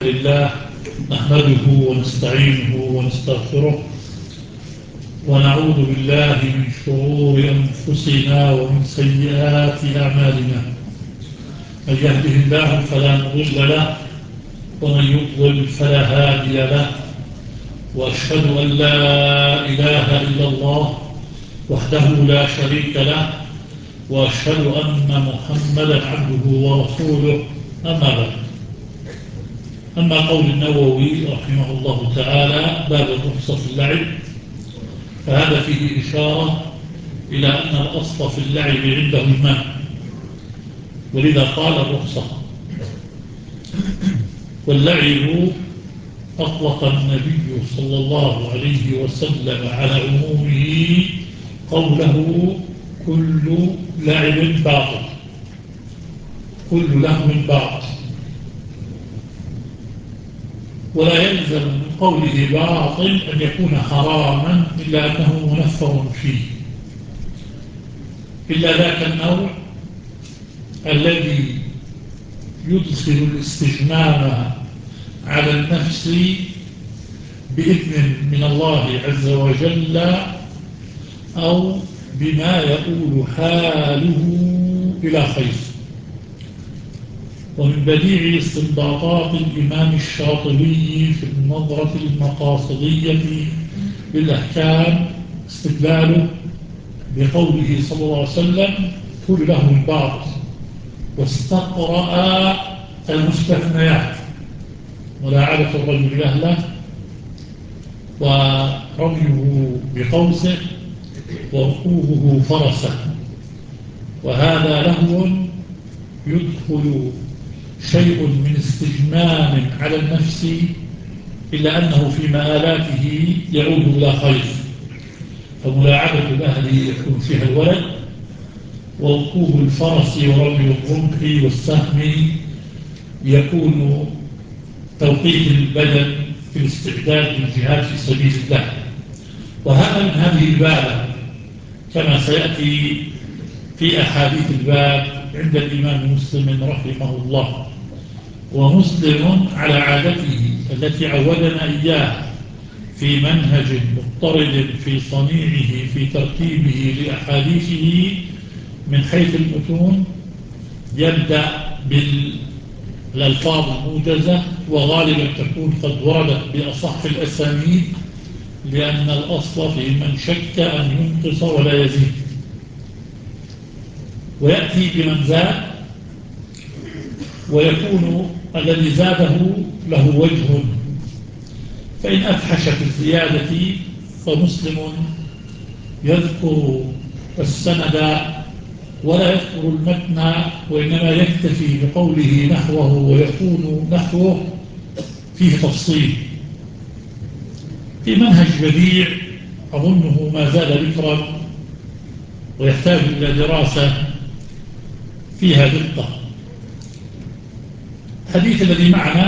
لله نحمده ونستعينه ونستغفره ونعوذ بالله من شرور أنفسنا ومن سيئات أعمالنا. من يهده الله فلا مضل له ومن يضلل فلا هادي له، وأشهد أن لا إله إلا الله وحده لا شريك له، وأشهد أن محمدا عبده ورسوله. أما بعد، أما قول النووي رحمه الله تعالى باب الرخصة في اللعب، فهذا فيه إشارة إلى أن الأصل في اللعب عنده المنع، ولذا قال الرخصة. واللعب أطلق النبي صلى الله عليه وسلم على عمومه قوله كل لعب باطل، كل لهو باطل، ولا يلزم من قوله باطل أن يكون حراما إلا أنه منفر فيه، إلا ذاك النوع الذي يدخل الاستجمام على النفس بإذن من الله عز وجل أو بما يقول حاله إلى خير. ومن بديع استنباطات الإمام الشاطبي في النظرة المقاصدية بالأحكام استدلاله بقوله صلى الله عليه وسلم كل له باطل، واستقرأ المستثنيات: ملاعبة الرجل أهله، ورميه بقوسه، وركوبه فرسه. وهذا لهو يدخل شيء من استجمام على النفس، إلا أنه في مآلاته يعود إلى خير. فملاعبة الأهل يكون فيها الولد، وركوب الفرس ورمي الرمح والسهم يكون توقيت البدن في الاستعداد للجهاد في سبيل الله. وهذا من هذه الباب كما سيأتي في أحاديث الباب عند الإمام مسلم رحمه الله. ومسلم على عادته التي عودنا إياه في منهج مضطرد في صنيعه في ترتيبه لأحاديثه من حيث المتون، يبدأ بالألفاظ الموجزة، وغالبا تكون قد وردت بأصح الأسانيد، لأن الأصل في من شك أن ينقص ولا يزيد. ويأتي بمن زاد، ويكون الذي زاده له وجه، فإن أفحش في الزيادة فمسلم يذكر السند ولا يذكر المتن، وإنما يكتفي بقوله نحوه، ويكون نحوه فيه تفصيل. في منهج بديع أظنه ما زال ذكرا ويحتاج إلى دراسة فيها دقة. الحديث الذي معنا